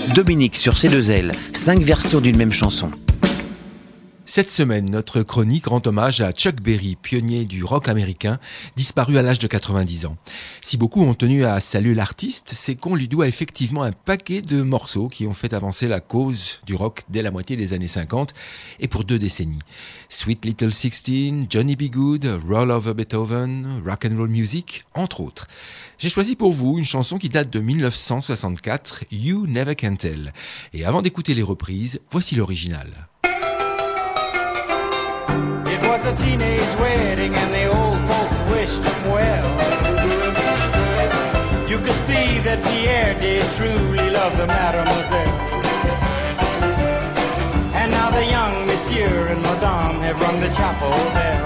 Dominique sur C2L, 5 versions d'une même chanson. Cette semaine, notre chronique rend hommage à Chuck Berry, pionnier du rock américain, disparu à l'âge de 90 ans. Si beaucoup ont tenu à saluer l'artiste, c'est qu'on lui doit effectivement un paquet de morceaux qui ont fait avancer la cause du rock dès la moitié des années 50 et pour 2 décennies. Sweet Little Sixteen, Johnny B. Good, Roll Over Beethoven, Rock and Roll Music, entre autres. J'ai choisi pour vous une chanson qui date de 1964, You Never Can Tell. Et avant d'écouter les reprises, voici l'original. It was a teenage wedding and the old folks wished them well. You could see that Pierre did truly love the mademoiselle. And now the young monsieur and madame have rung the chapel bell.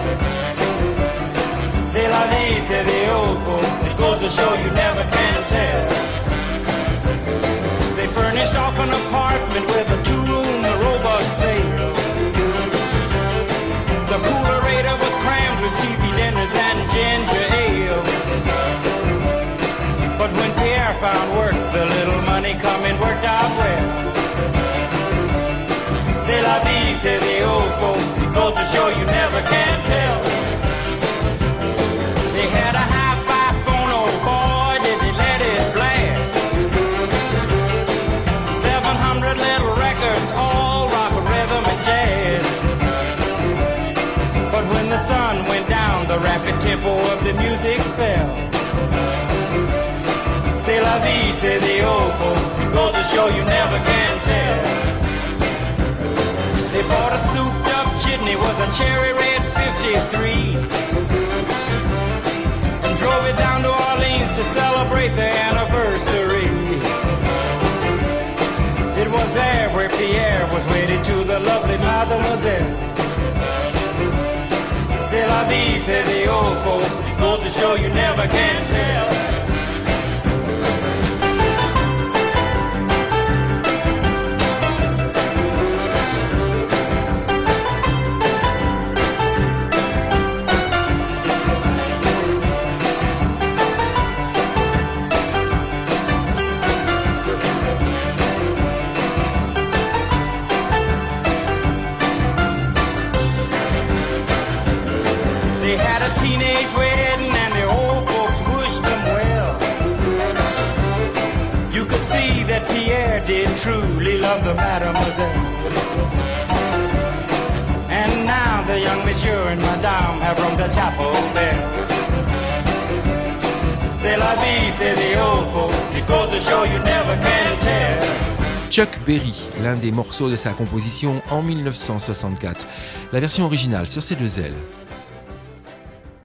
C'est la vie, say the old folks, it goes to show you never can tell. They furnished off an apartment with a 2-room robot sale. The coolerator was crammed with TV dinners and ginger ale. But when Pierre found work, the little money coming worked out well. C'est la vie, say the old folks, it goes to show you never can tell. They had a hi-fi phone, oh boy, did they let it blast. 700 little records, all rock, rhythm, and jazz. But when the sun went down, the rapid tempo of the music fell. C'est la vie, say the old folks, it goes to show you never can tell. They bought a souped-up chitney, was a cherry red 53, and drove it down to Orleans to celebrate their anniversary. It was there where Pierre was wedded to the lovely mademoiselle. C'est la vie, say the old folks, it goes to show you never can tell. They had a teenage wedding and the old folks wished them well. You could see that Pierre did truly love the mademoiselle. And now the young monsieur and madame have rung the chapel bell. C'est la vie, say the old folks, it goes to show you never can tell. Chuck Berry, l'un des morceaux de sa composition en 1964. La version originale sur C2L.